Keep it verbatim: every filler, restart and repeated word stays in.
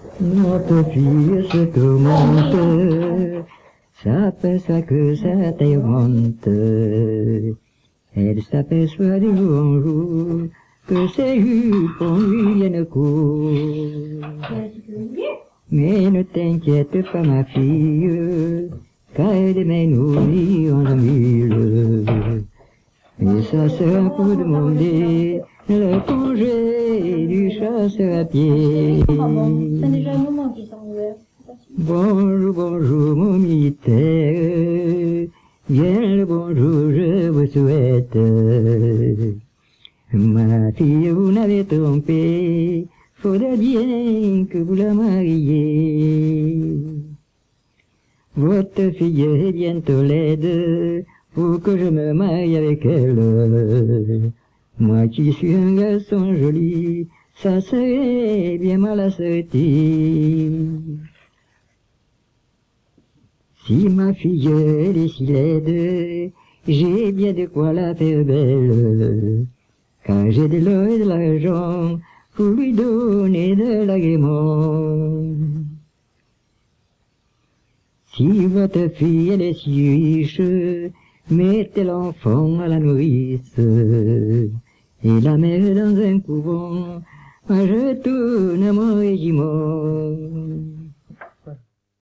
Notre fille se tourmente, s'aperçoit que sa taille augmente. Elle s'aperçoit de jour en jour que ses jupons lui viennent court. Mais ne t'inquiète pas ma fille, car demain nous irons en mille. Et ça sera pour demander le congé du chasseur à pied. C'est déjà un moment qu'ils sont ouverts. Bonjour, bonjour mon militaire, bien le bonjour je vous souhaite. Ma fille vous n'avez trompé, faudrait bien que vous la mariez. Votre fille est bientôt laide, pour que je me marie avec elle. Moi qui suis un garçon joli, ça serait bien mal assorti. Si ma fille elle est si laide, j'ai bien de quoi la faire belle. Car j'ai de l'or et de l'argent pour lui donner de l'agrément. Si votre fille elle est si riche, mettez l'enfant à la nourrice, et la mère dans un couvent, moi je tourne à mon régiment.